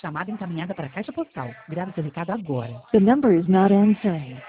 Chamada encaminhada para a caixa postal. Grave seu recado agora. The number is not answering.